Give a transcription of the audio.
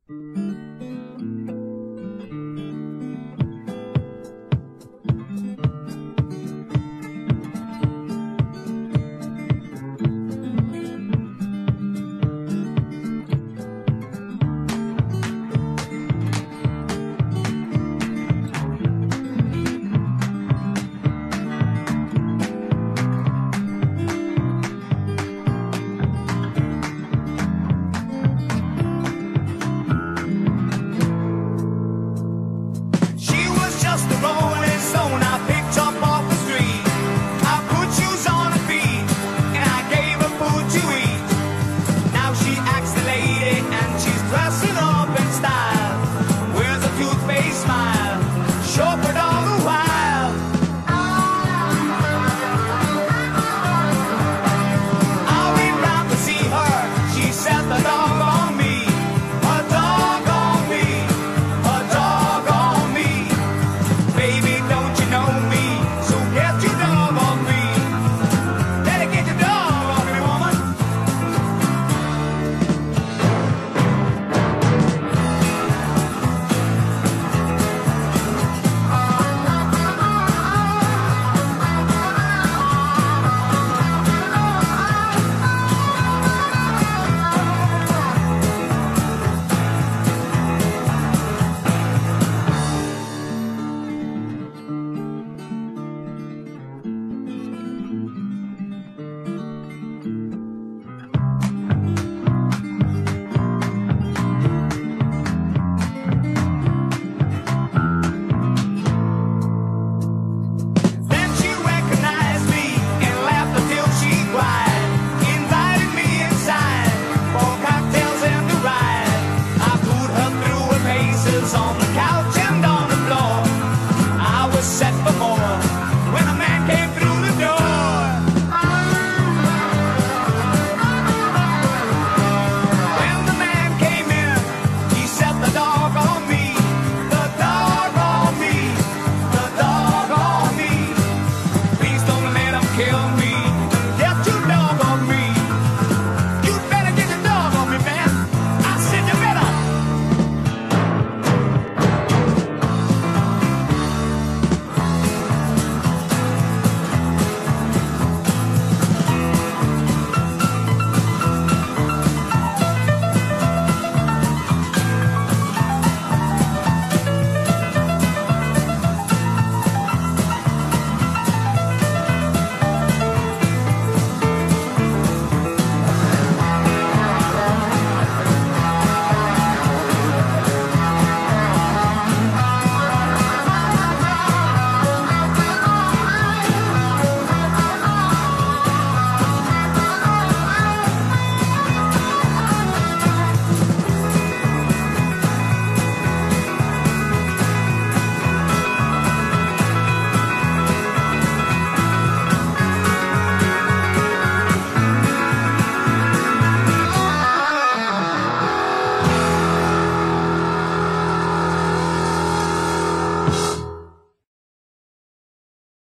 On the couch and on the floor, I was set for more when a man came through the door. When the man came in, he set the dog on me, the dog on me, the dog on me. Please don't let him kill me.